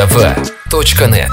rtv.net.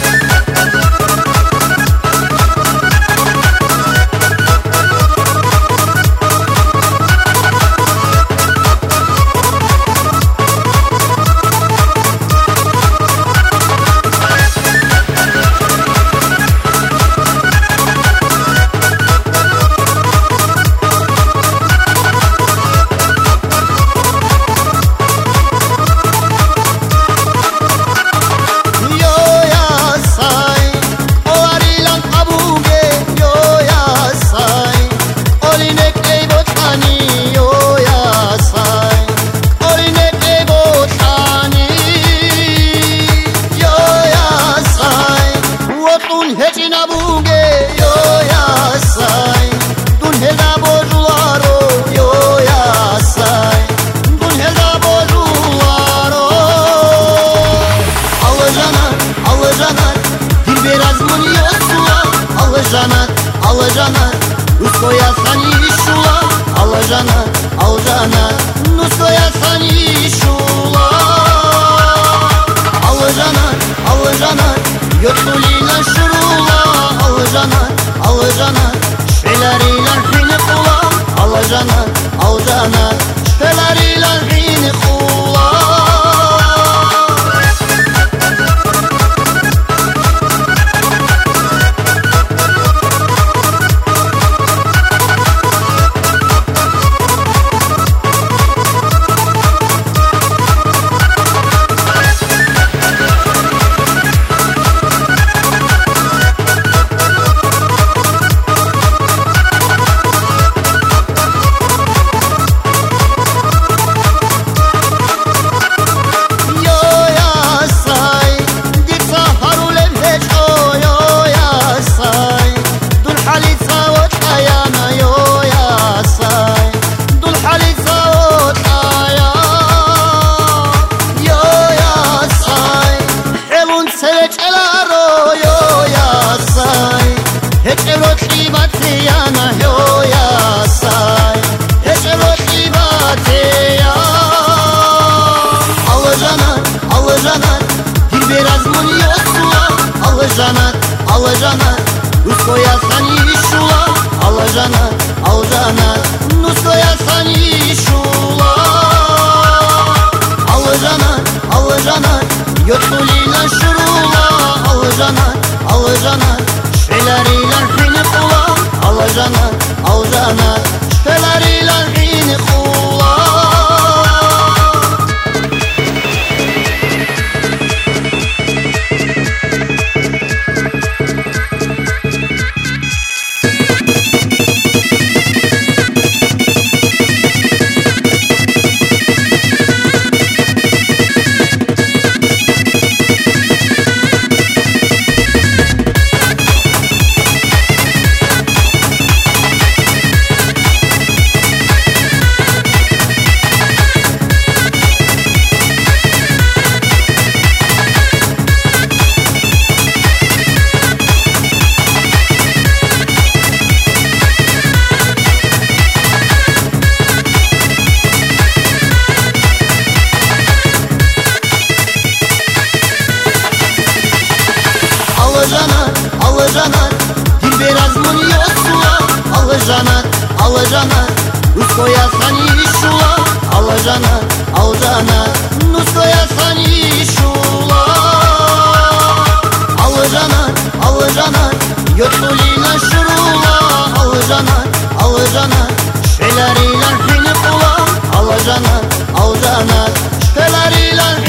Aljanat, uskoja sani šula, aljanat, nuskoja sani šula. Aljanat, yotulina şurula, aljanat, şeleriyle hini kula, aljanat, şeleriyle hini kula. Aljanat, uskoja sani šula, aljanat, nuskoja sani šula. Aljanat, yotulina şurula, aljanat, şeleriyle hini kula, aljanat, şeleriyle hini kula. Aljanat, biraz mı yosula, aljanat, uskoja sani šula, aljanat, nuskoja sani šula. Aljanat, yotulina şurula, aljanat, şeleriyle hini kula, aljanat, şeleriyle